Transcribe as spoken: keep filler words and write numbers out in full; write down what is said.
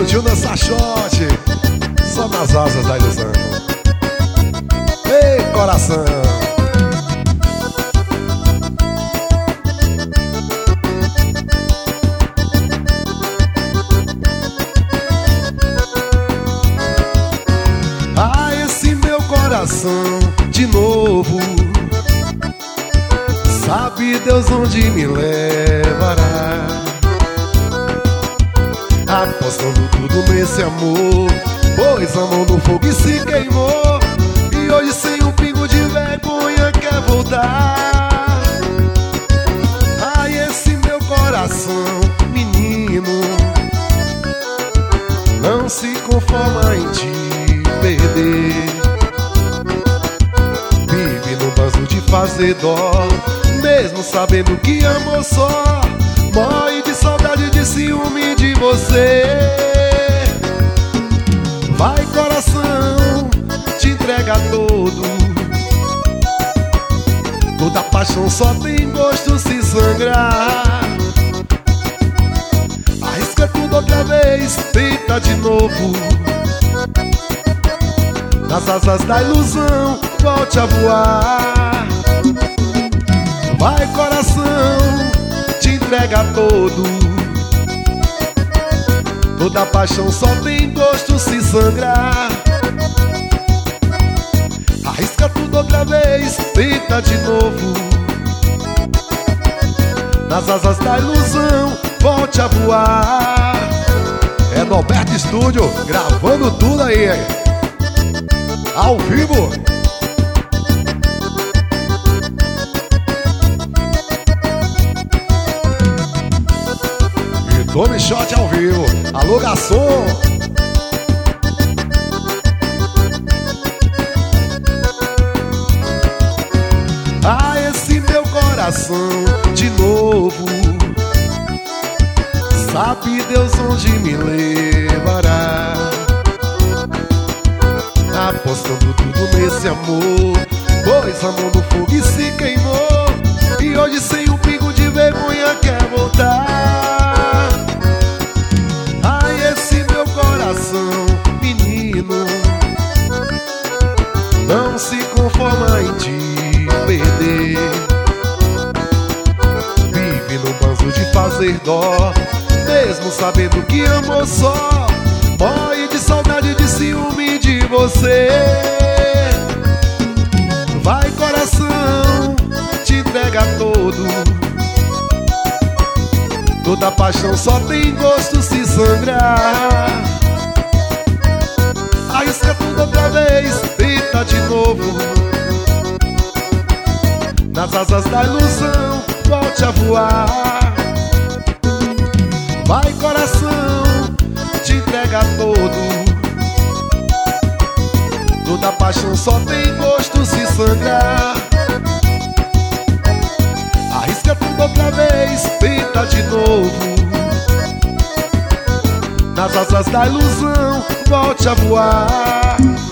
Júnior Sachote, só nas asas da ilusão. Ei, coração. Ah, esse meu coração de novo, sabe Deus onde me levará. Apostando tudo nesse amor, pois amor no fogo e se queimou. E hoje sem um pingo de vergonha quer voltar. Ai, esse meu coração, menino, não se conforma em te perder. Vive no banzo de fazer dó, mesmo sabendo que amor só. Morre de saudade, de ciúme de você. Vai, coração, te entrega todo. Toda paixão só tem gosto se sangrar. Arrisca tudo outra vez, tenta de novo. Nas asas da ilusão, volte a voar. Vai, coração, te entrega todo. Toda paixão só tem gosto se sangrar. Arrisca tudo outra vez, tenta de novo. Nas asas da ilusão, volte a voar. É Norberto Estúdio, gravando tudo aí, ao vivo. Tome shot ao vivo. Alô, garçom. Ah, esse meu coração de novo, sabe Deus onde me levará. Apostando tudo nesse amor, pois amor no fogo e se queimou. E hoje sem um pingo de vergonha quer voltar. Menino, não se conforma em te perder. Vive no banzo de fazer dó, mesmo sabendo que amor só. Morre de saudade, de ciúme de você. Vai, coração, te entrega todo. Toda paixão só tem gosto se sangrar. Arrisca tudo outra vez, tenta de novo. Nas asas da ilusão, volte a voar. Vai, coração, te entrega todo. Toda paixão só tem gosto se sangrar. Arrisca tudo outra vez, tenta de novo. Nas asas da ilusão, volte a voar.